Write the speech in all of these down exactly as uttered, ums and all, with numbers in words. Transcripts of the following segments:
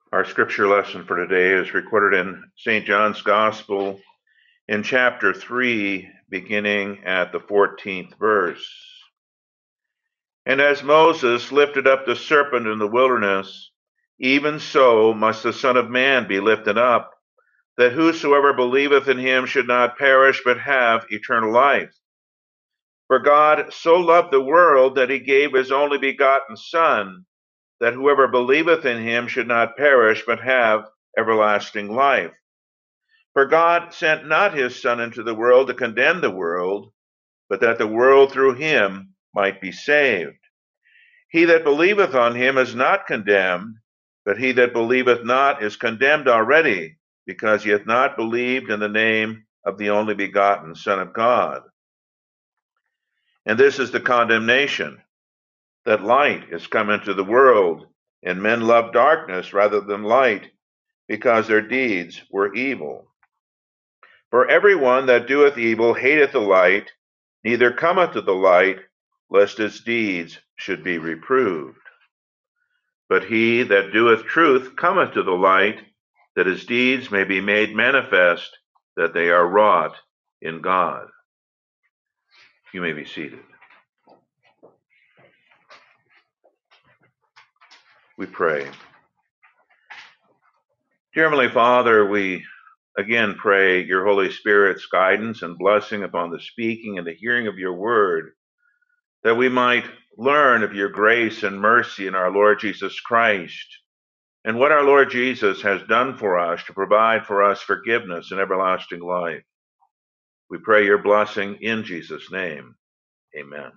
Our scripture lesson for today is recorded in Saint John's Gospel in chapter three, beginning at the fourteenth verse. And as Moses lifted up the serpent in the wilderness, even so must the Son of Man be lifted up, that whosoever believeth in him should not perish but have eternal life. For God so loved the world that he gave his only begotten Son, that whoever believeth in him should not perish but have everlasting life. For God sent not his Son into the world to condemn the world, but that the world through him might be saved. He that believeth on him is not condemned, but he that believeth not is condemned already, because he hath not believed in the name of the only begotten Son of God. And this is the condemnation, that light is come into the world, and men love darkness rather than light, because their deeds were evil. For every one that doeth evil hateth the light, neither cometh to the light, lest his deeds should be reproved. But he that doeth truth cometh to the light, that his deeds may be made manifest, that they are wrought in God. You may be seated. We pray. Dear Heavenly Father, we again pray your Holy Spirit's guidance and blessing upon the speaking and the hearing of your word, that we might learn of your grace and mercy in our Lord Jesus Christ, and what our Lord Jesus has done for us to provide for us forgiveness and everlasting life. We pray your blessing in Jesus' name. Amen.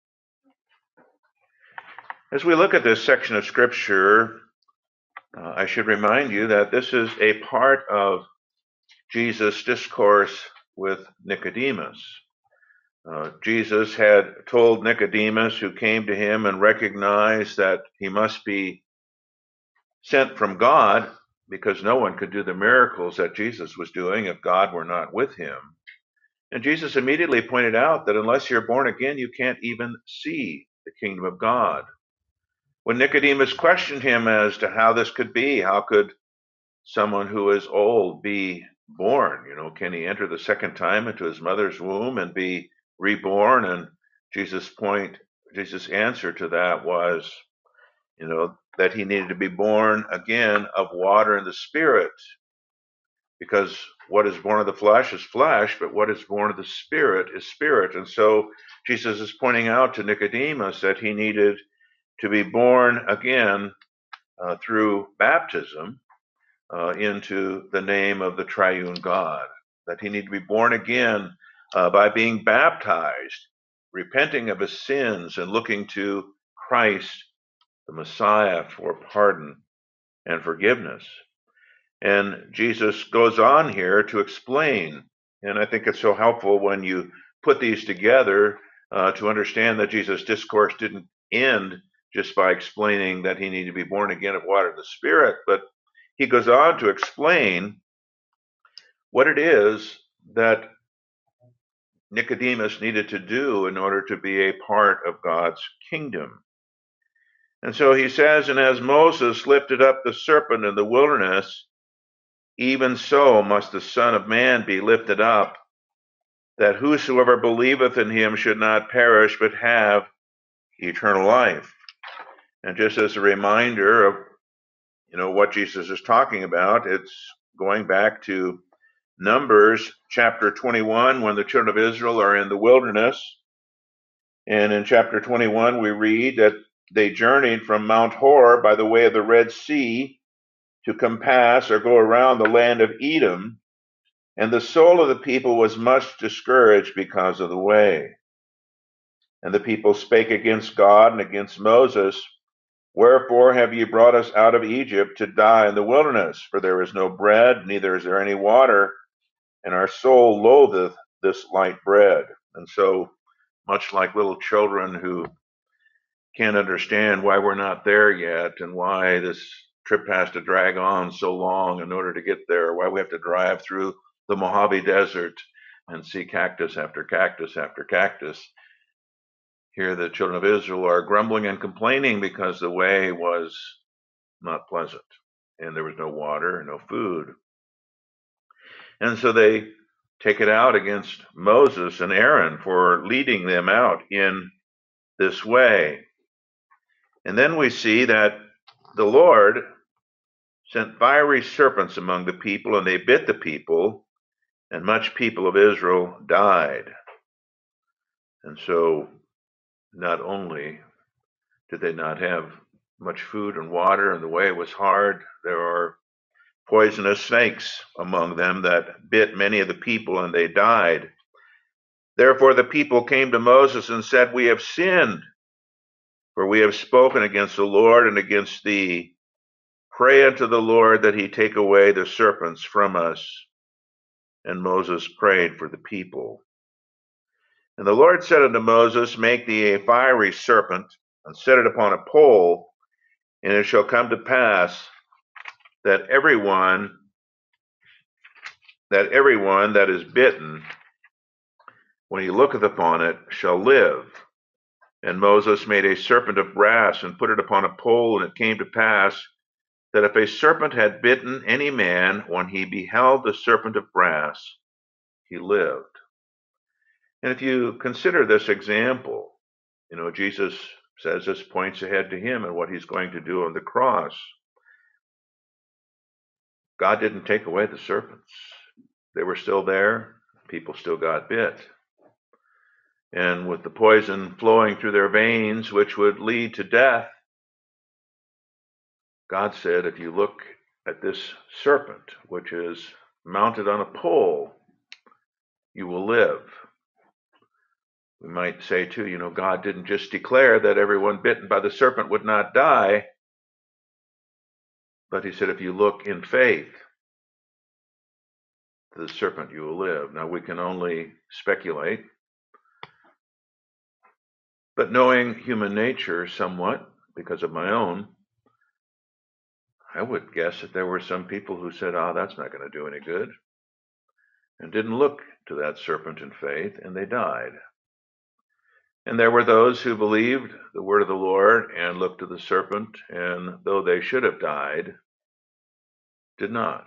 As we look at this section of Scripture, uh, I should remind you that this is a part of Jesus' discourse with Nicodemus. Uh, Jesus had told Nicodemus, who came to him and recognized that he must be sent from God, because no one could do the miracles that Jesus was doing if God were not with him. And Jesus immediately pointed out that unless you're born again, you can't even see the kingdom of God. When Nicodemus questioned him as to how this could be, how could someone who is old be born? You know, can he enter the second time into his mother's womb and be reborn? And Jesus' point, Jesus' answer to that was, you know, that he needed to be born again of water and the Spirit, because what is born of the flesh is flesh, but what is born of the Spirit is spirit. And so Jesus is pointing out to Nicodemus that he needed to be born again uh, through baptism uh, into the name of the triune God, that he needed to be born again uh, by being baptized, repenting of his sins and looking to Christ, the Messiah, for pardon and forgiveness. And Jesus goes on here to explain, and I think it's so helpful when you put these together uh, to understand that Jesus' discourse didn't end just by explaining that he needed to be born again of water and the Spirit, but he goes on to explain what it is that Nicodemus needed to do in order to be a part of God's kingdom. And so he says, and as Moses lifted up the serpent in the wilderness, even so must the Son of Man be lifted up, that whosoever believeth in him should not perish but have eternal life. And just as a reminder of, you know, what Jesus is talking about, it's going back to Numbers chapter twenty-one, when the children of Israel are in the wilderness. And in chapter twenty-one, we read that they journeyed from Mount Hor by the way of the Red Sea to compass or go around the land of Edom. And the soul of the people was much discouraged because of the way. And the people spake against God and against Moses, wherefore have ye brought us out of Egypt to die in the wilderness? For there is no bread, neither is there any water, and our soul loatheth this light bread. And so, much like little children who can't understand why we're not there yet and why this trip has to drag on so long in order to get there, why we have to drive through the Mojave Desert and see cactus after cactus after cactus. Here the children of Israel are grumbling and complaining because the way was not pleasant. and there was no water, no food. And so they take it out against Moses and Aaron for leading them out in this way. And then we see that the Lord sent fiery serpents among the people, and they bit the people, and much people of Israel died. And so not only did they not have much food and water, and the way was hard, there are poisonous snakes among them that bit many of the people, and they died. Therefore the people came to Moses and said, "We have sinned, for we have spoken against the Lord and against thee. Pray unto the Lord that he take away the serpents from us." And Moses prayed for the people. And the Lord said unto Moses, "Make thee a fiery serpent, and set it upon a pole, and it shall come to pass that everyone that everyone that is bitten, when he looketh upon it, shall live." And Moses made a serpent of brass, and put it upon a pole, and it came to pass that if a serpent had bitten any man, when he beheld the serpent of brass, he lived. And if you consider this example, you know, Jesus says this points ahead to him and what he's going to do on the cross. God didn't take away the serpents. They were still there. People still got bit. And with the poison flowing through their veins, which would lead to death, God said, if you look at this serpent, which is mounted on a pole, you will live. We might say, too, you know, God didn't just declare that everyone bitten by the serpent would not die, but he said, if you look in faith to the serpent, you will live. Now, we can only speculate, but knowing human nature somewhat, because of my own, I would guess that there were some people who said, "Ah, oh, that's not going to do any good," and didn't look to that serpent in faith, and they died. And there were those who believed the word of the Lord and looked to the serpent, and though they should have died, did not.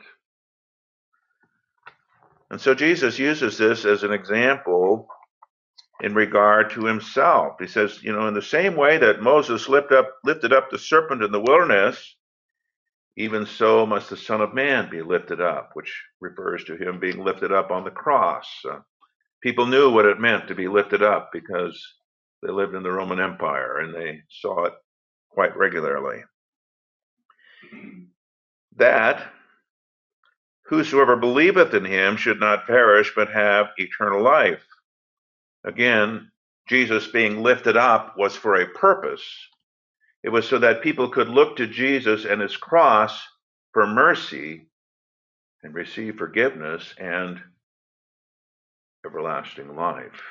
And so Jesus uses this as an example in regard to himself. He says, you know, in the same way that Moses lifted up, lifted up the serpent in the wilderness, even so must the Son of Man be lifted up, which refers to him being lifted up on the cross. Uh, people knew what it meant to be lifted up because they lived in the Roman Empire and they saw it quite regularly. That whosoever believeth in him should not perish but have eternal life. Again, Jesus being lifted up was for a purpose. It was so that people could look to Jesus and his cross for mercy and receive forgiveness and everlasting life.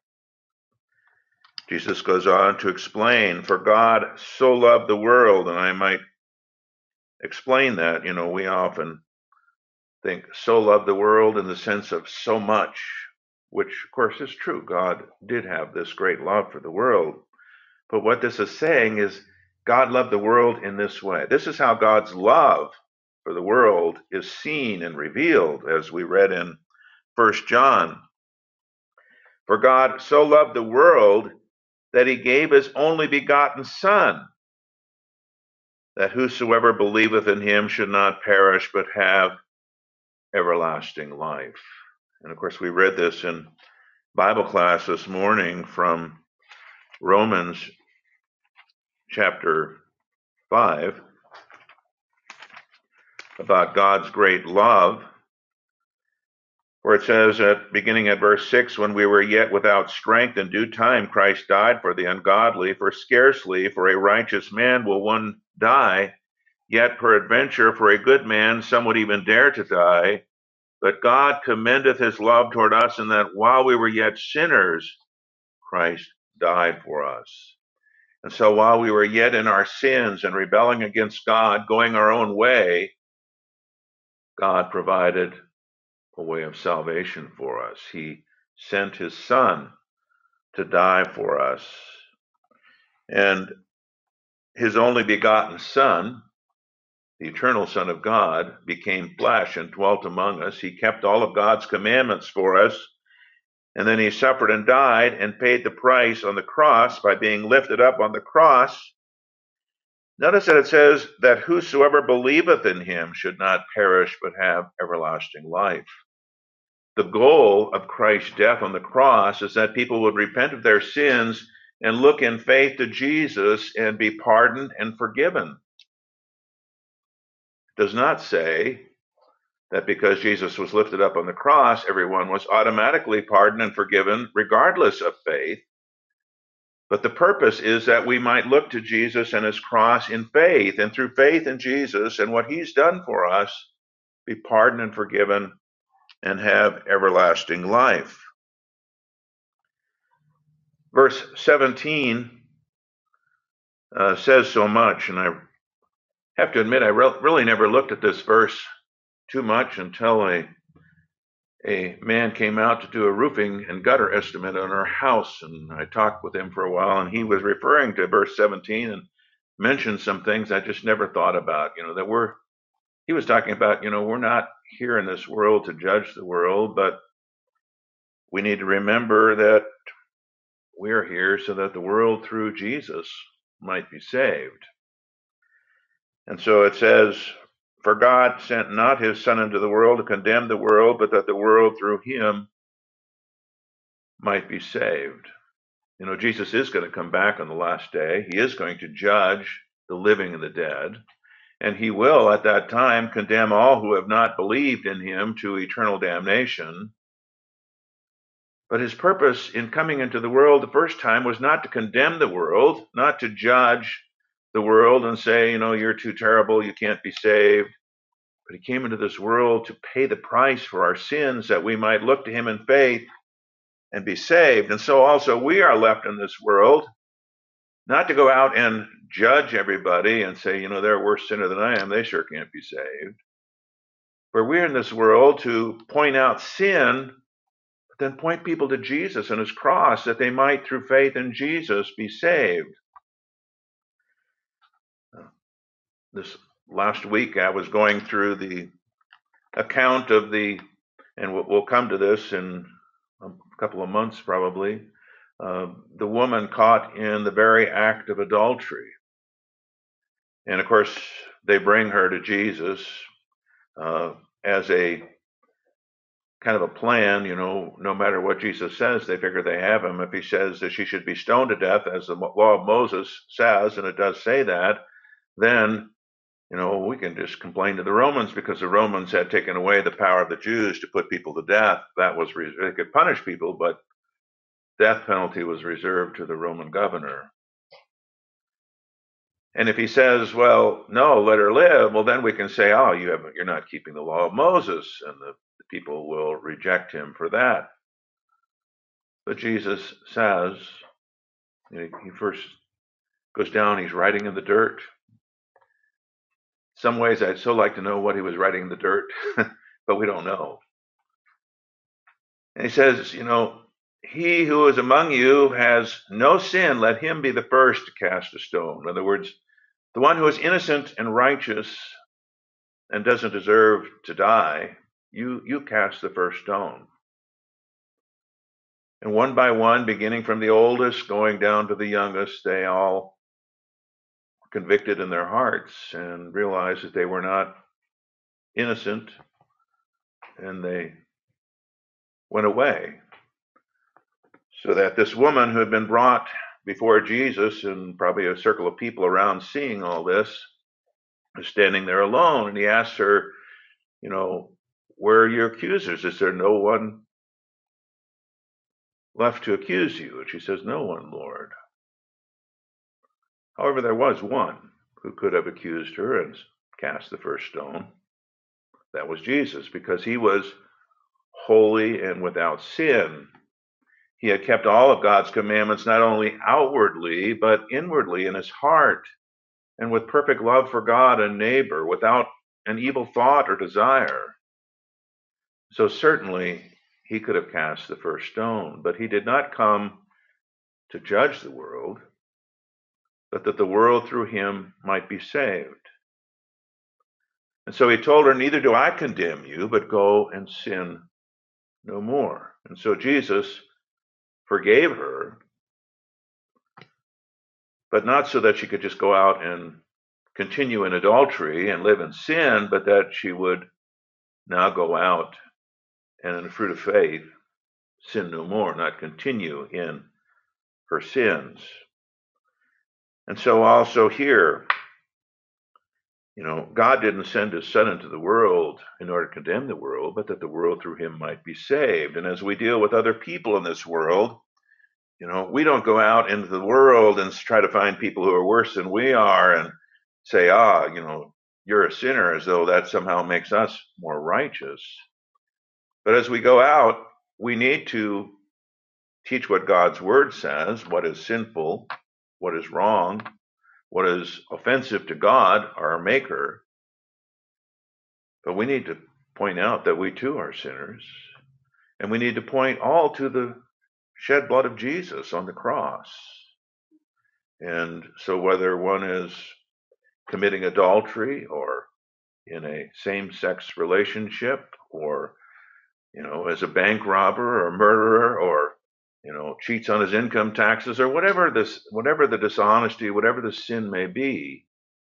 Jesus goes on to explain, for God so loved the world, and I might explain that. You know, we often think so loved the world in the sense of so much, which of course is true. God did have this great love for the world. But what this is saying is God loved the world in this way. This is how God's love for the world is seen and revealed, as we read in First John. For God so loved the world that he gave his only begotten Son, that whosoever believeth in him should not perish but have everlasting life. And of course, we read this in Bible class this morning from Romans chapter five about God's great love, where it says, at beginning at verse six, when we were yet without strength, in due time Christ died for the ungodly. For scarcely for a righteous man will one die, yet peradventure for a good man some would even dare to die. But God commendeth his love toward us, in that while we were yet sinners, Christ died for us. And so while we were yet in our sins and rebelling against God, going our own way, God provided a way of salvation for us. He sent his Son to die for us. And his only begotten Son the eternal Son of God, became flesh and dwelt among us. He kept all of God's commandments for us. And then he suffered and died and paid the price on the cross by being lifted up on the cross. Notice that it says that whosoever believeth in him should not perish but have everlasting life. The goal of Christ's death on the cross is that people would repent of their sins and look in faith to Jesus and be pardoned and forgiven. It does not say that because Jesus was lifted up on the cross, everyone was automatically pardoned and forgiven regardless of faith. But the purpose is that we might look to Jesus and his cross in faith, and through faith in Jesus and what he's done for us, be pardoned and forgiven and have everlasting life. Verse seventeen uh, says so much, and I have to admit I re- really never looked at this verse too much until a a man came out to do a roofing and gutter estimate on our house, and I talked with him for a while, and he was referring to verse seventeen and mentioned some things I just never thought about. You know, that we're he was talking about, you know, we're not here in this world to judge the world, but we need to remember that we're here so that the world through Jesus might be saved. And so it says, for God sent not his Son into the world to condemn the world, but that the world through him might be saved. You know, Jesus is going to come back on the last day. He is going to judge the living and the dead. And he will, at that time, condemn all who have not believed in him to eternal damnation. But his purpose in coming into the world the first time was not to condemn the world, not to judge the world and say, you know, you're too terrible, you can't be saved. But he came into this world to pay the price for our sins that we might look to him in faith and be saved. And so also we are left in this world, not to go out and judge everybody and say, you know, they're a worse sinner than I am, they sure can't be saved. For we're in this world to point out sin, but then point people to Jesus and his cross that they might, through faith in Jesus, be saved. This last week I was going through the account of the, and we'll come to this in a couple of months probably, uh, the woman caught in the very act of adultery. And of course, they bring her to Jesus uh, as a kind of a plan, you know, no matter what Jesus says, they figure they have him. If he says that she should be stoned to death, as the law of Moses says, and it does say that, then, you know, we can just complain to the Romans because the Romans had taken away the power of the Jews to put people to death. That was, re- they could punish people, but death penalty was reserved to the Roman governor. And if he says, well, no, let her live, well, then we can say, oh, you haven't, you're not keeping the law of Moses, and the, the people will reject him for that. But Jesus says, you know, he first goes down, he's writing in the dirt. Some ways I'd so like to know what he was writing in the dirt, but we don't know. And he says, you know, he who is among you has no sin, let him be the first to cast a stone. In other words, the one who is innocent and righteous and doesn't deserve to die, you, you cast the first stone. And one by one, beginning from the oldest, going down to the youngest, they all were convicted in their hearts and realized that they were not innocent, and they went away. So that this woman who had been brought before Jesus, and probably a circle of people around seeing all this, was standing there alone, and he asked her, you know, where are your accusers? Is there no one left to accuse you? And she says, no one, Lord. However, there was one who could have accused her and cast the first stone. That was Jesus, because he was holy and without sin. He had kept all of God's commandments, not only outwardly, but inwardly in his heart, and with perfect love for God and neighbor, without an evil thought or desire. So certainly he could have cast the first stone, but he did not come to judge the world, but that the world through him might be saved. And so he told her, neither do I condemn you, but go and sin no more. And so Jesus forgave her, but not so that she could just go out and continue in adultery and live in sin, but that she would now go out and in the fruit of faith sin no more, not continue in her sins. And so also here, you know, God didn't send his son into the world in order to condemn the world, but that the world through him might be saved. And as we deal with other people in this world, you know, we don't go out into the world and try to find people who are worse than we are and say, ah, you know, you're a sinner, as though that somehow makes us more righteous. But as we go out, we need to teach what God's word says, what is sinful, what is wrong, what is offensive to God, our maker. But we need to point out that we too are sinners. And we need to point all to the shed blood of Jesus on the cross. And so whether one is committing adultery or in a same-sex relationship or, you know, as a bank robber or a murderer or, you know, cheats on his income taxes or whatever this, whatever the dishonesty, whatever the sin may be,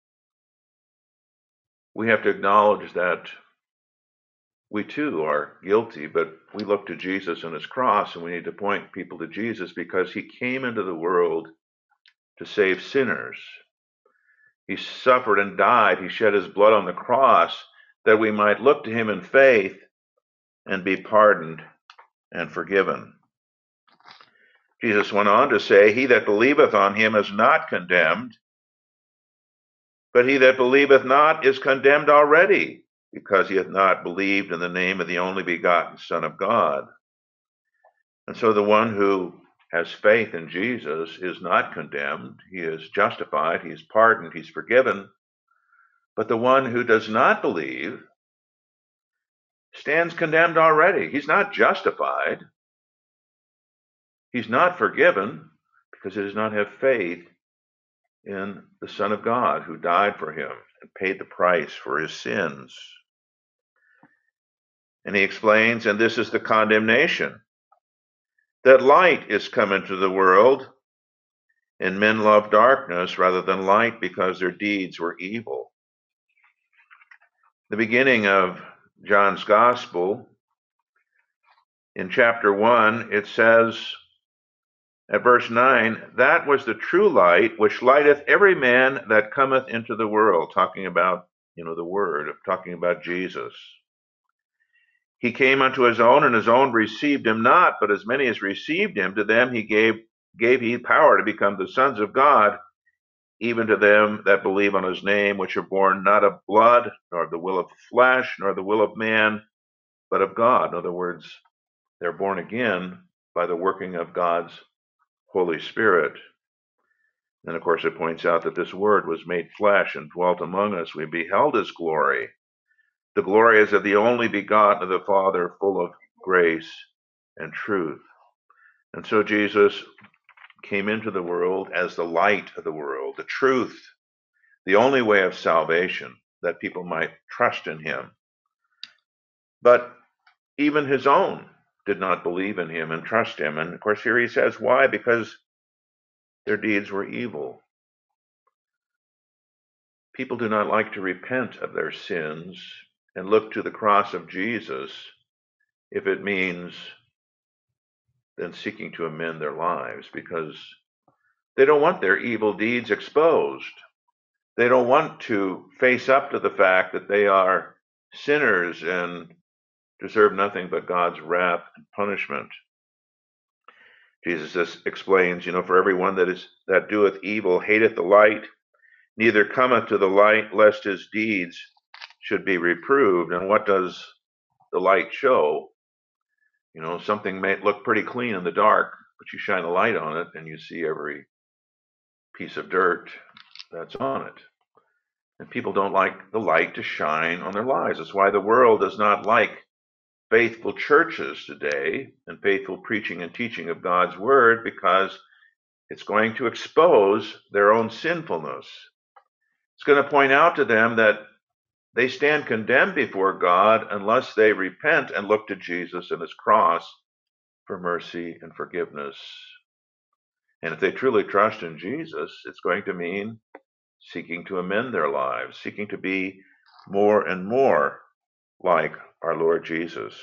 we have to acknowledge that we too are guilty, but we look to Jesus and his cross, and we need to point people to Jesus because he came into the world to save sinners. He suffered and died. He shed his blood on the cross that we might look to him in faith and be pardoned and forgiven. Jesus went on to say, he that believeth on him is not condemned, but he that believeth not is condemned already, because he hath not believed in the name of the only begotten Son of God. And so the one who has faith in Jesus is not condemned. He is justified, he is pardoned, he's forgiven. But the one who does not believe stands condemned already. He's not justified. He's not forgiven because he does not have faith in the Son of God who died for him and paid the price for his sins. And he explains, and this is the condemnation, that light is come into the world, and men love darkness rather than light because their deeds were evil. The beginning of John's Gospel, in chapter one, it says at verse nine, that was the true light which lighteth every man that cometh into the world, talking about, you know, the Word, talking about Jesus. He came unto his own, and his own received him not, but as many as received him, to them he gave gave he power to become the sons of God, even to them that believe on his name, which are born not of blood, nor of the will of the flesh, nor the will of man, but of God. In other words, they're born again by the working of God's Holy Spirit. And of course, it points out that this Word was made flesh and dwelt among us. We beheld his glory. The glory is of the only begotten of the Father, full of grace and truth. And so Jesus came into the world as the light of the world, the truth, the only way of salvation, that people might trust in him. But even his own did not believe in him and trust him. And of course, here he says, why? Because their deeds were evil. People do not like to repent of their sins and look to the cross of Jesus if it means then seeking to amend their lives, because they don't want their evil deeds exposed. They don't want to face up to the fact that they are sinners and deserve nothing but God's wrath and punishment. Jesus explains, you know, for everyone that is that doeth evil hateth the light, neither cometh to the light, lest his deeds should be reproved. And what does the light show? You know, something may look pretty clean in the dark, but you shine a light on it and you see every piece of dirt that's on it. And people don't like the light to shine on their lives. That's why the world does not like faithful churches today and faithful preaching and teaching of God's word, because it's going to expose their own sinfulness. It's going to point out to them that They stand condemned before God unless they repent and look to Jesus and his cross for mercy and forgiveness. And if they truly trust in Jesus, it's going to mean seeking to amend their lives, seeking to be more and more like our Lord Jesus.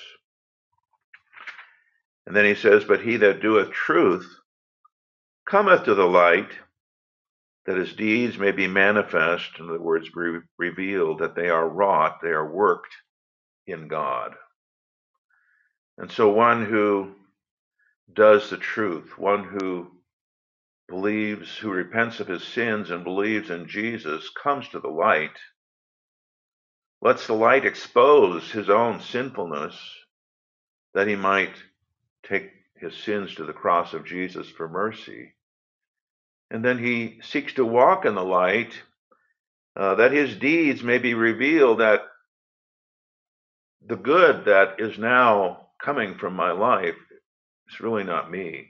And then he says, but he that doeth truth cometh to the light, that his deeds may be manifest, in other words, re- revealed, that they are wrought, they are worked in God. And so one who does the truth, one who believes, who repents of his sins and believes in Jesus, comes to the light, lets the light expose his own sinfulness, that he might take his sins to the cross of Jesus for mercy. And then he seeks to walk in the light, uh, that his deeds may be revealed, that the good that is now coming from my life is really not me.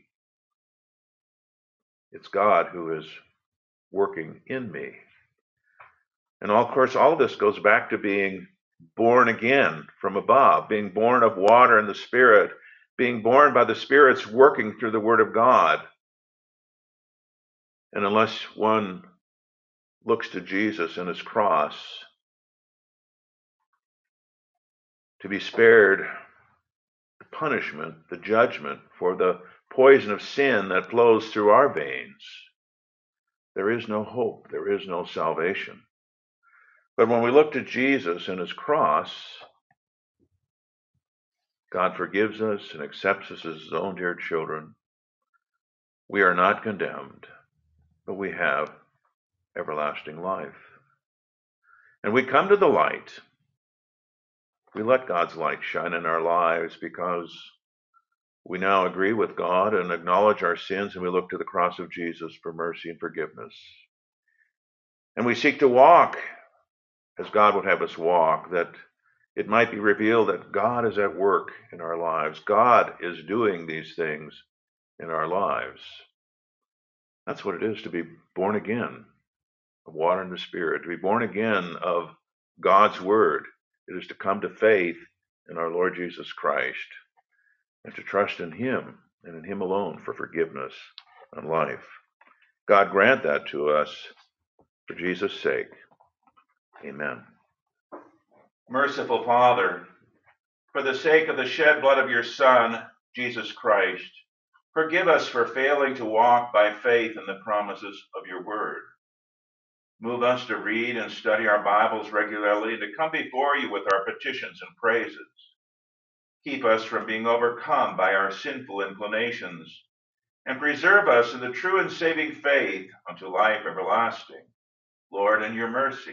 It's God who is working in me. And of course, all of this goes back to being born again from above, being born of water and the Spirit, being born by the Spirit's working through the Word of God. And unless one looks to Jesus and his cross to be spared the punishment, the judgment for the poison of sin that flows through our veins, there is no hope, there is no salvation. But when we look to Jesus and his cross, God forgives us and accepts us as his own dear children. We are not condemned, but we have everlasting life. And we come to the light. We let God's light shine in our lives because we now agree with God and acknowledge our sins, and we look to the cross of Jesus for mercy and forgiveness. And we seek to walk as God would have us walk, that it might be revealed that God is at work in our lives. God is doing these things in our lives. That's what it is to be born again of water and the Spirit, to be born again of God's Word. It is to come to faith in our Lord Jesus Christ and to trust in him and in him alone for forgiveness and life. God grant that to us for Jesus' sake. Amen. Merciful Father, for the sake of the shed blood of your Son, Jesus Christ, forgive us for failing to walk by faith in the promises of your word. Move us to read and study our Bibles regularly and to come before you with our petitions and praises. Keep us from being overcome by our sinful inclinations, and preserve us in the true and saving faith unto life everlasting. Lord, in your mercy.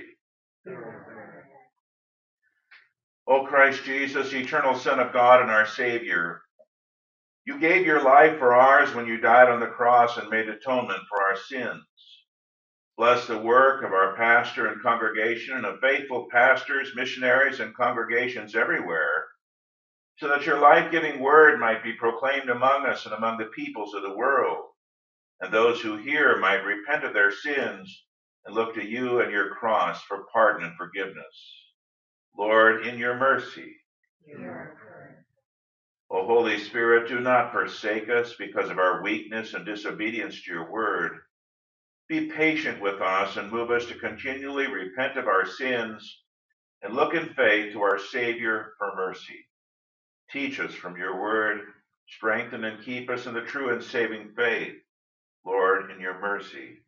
O Christ Jesus, eternal Son of God and our Savior, you gave your life for ours when you died on the cross and made atonement for our sins. Bless the work of our pastor and congregation and of faithful pastors, missionaries, and congregations everywhere, so that your life-giving word might be proclaimed among us and among the peoples of the world, and those who hear might repent of their sins and look to you and your cross for pardon and forgiveness. Lord, in your mercy. O Holy Spirit, do not forsake us because of our weakness and disobedience to your word. Be patient with us and move us to continually repent of our sins and look in faith to our Savior for mercy. Teach us from your word, strengthen and keep us in the true and saving faith. Lord, in your mercy.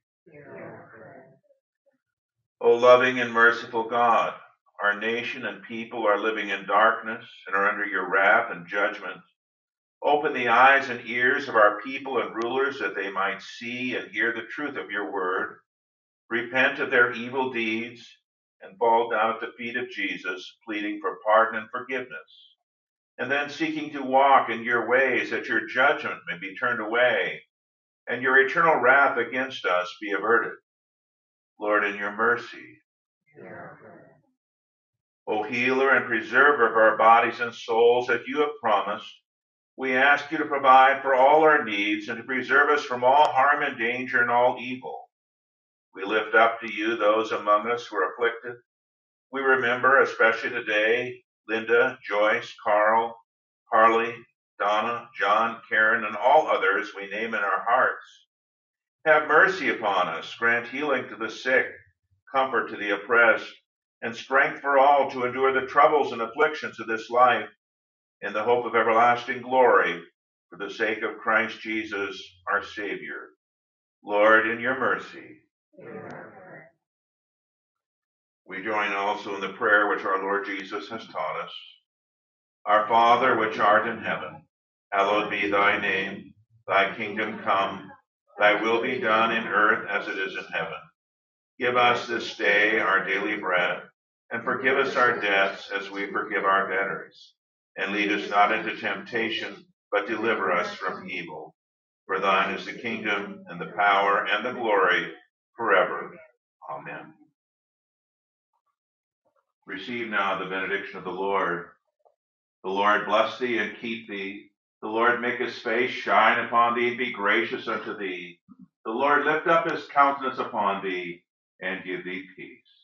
O loving and merciful God, our nation and people are living in darkness and are under your wrath and judgment. Open the eyes and ears of our people and rulers that they might see and hear the truth of your word, repent of their evil deeds, and fall down at the feet of Jesus, pleading for pardon and forgiveness, and then seeking to walk in your ways that your judgment may be turned away and your eternal wrath against us be averted. Lord, in your mercy. O healer and preserver of our bodies and souls, that you have promised, we ask you to provide for all our needs and to preserve us from all harm and danger and all evil. We lift up to you those among us who are afflicted, We remember, especially today, Linda, Joyce, Carl, Harley, Donna, John, Karen, and all others we name in our hearts. Have mercy upon us, grant healing to the sick, comfort to the oppressed, and strength for all to endure the troubles and afflictions of this life, in the hope of everlasting glory, for the sake of Christ Jesus, our Savior. Lord, in your mercy. We join also in the prayer which our Lord Jesus has taught us. Our Father, which art in heaven, hallowed be thy name. Thy kingdom come, thy will be done in earth as it is in heaven. Give us this day our daily bread, and forgive us our debts as we forgive our debtors. And lead us not into temptation, but deliver us from evil. For thine is the kingdom, and the power, and the glory, forever. Amen. Receive now the benediction of the Lord. The Lord bless thee and keep thee. The Lord make his face shine upon thee and be gracious unto thee. The Lord lift up his countenance upon thee and give thee peace.